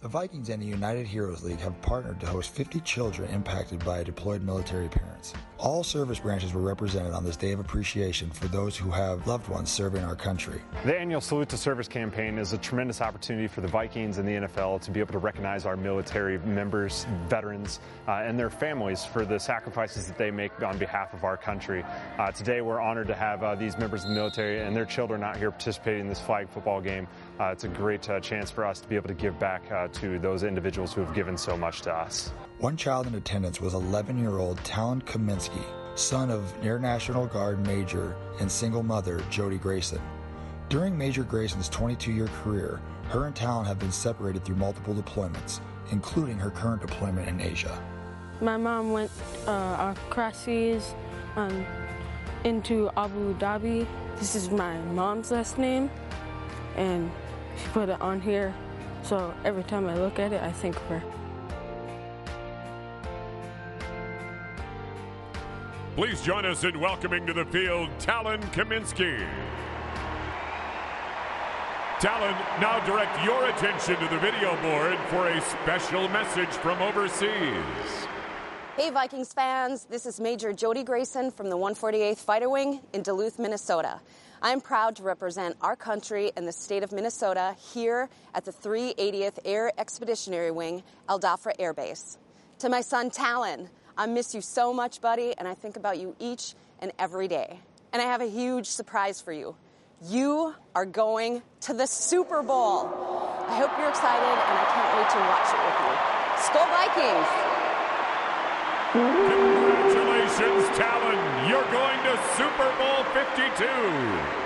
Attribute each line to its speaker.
Speaker 1: The Vikings and the United Heroes League have partnered to host 50 children impacted by deployed military parents. All service branches were represented on this Day of Appreciation for those who have loved ones serving our country.
Speaker 2: The annual Salute to Service campaign is a tremendous opportunity for the Vikings and the NFL to be able to recognize our military members, veterans, and their families for the sacrifices that they make on behalf of our country. Today we're honored to have these members of the military and their children out here participating in this flag football game. It's a great chance for us to be able to give back to those individuals who have given so much to us.
Speaker 1: One child in attendance was 11-year-old Talon Kaminsky, son of Air National Guard Major and single mother Jody Grayson. During Major Grayson's 22-year career, her and Talon have been separated through multiple deployments, including her current deployment in Asia.
Speaker 3: My mom went across seas into Abu Dhabi. This is my mom's last name, and she put it on here, so every time I look at it, I think of her.
Speaker 4: Please join us in welcoming to the field Talon Kaminsky. Talon, now direct your attention to the video board for a special message from overseas.
Speaker 5: Hey Vikings fans, this is Major Jody Grayson from the 148th Fighter Wing in Duluth, Minnesota. I'm proud to represent our country and the state of Minnesota here at the 380th Air Expeditionary Wing, Al Dhafra Air Base. To my son Talon, I miss you so much, buddy, and I think about you each and every day. And I have a huge surprise for you. You are going to the Super Bowl. I hope you're excited, and I can't wait to watch it with you. Skol Vikings!
Speaker 4: Congratulations, Talon. You're going to Super Bowl 52.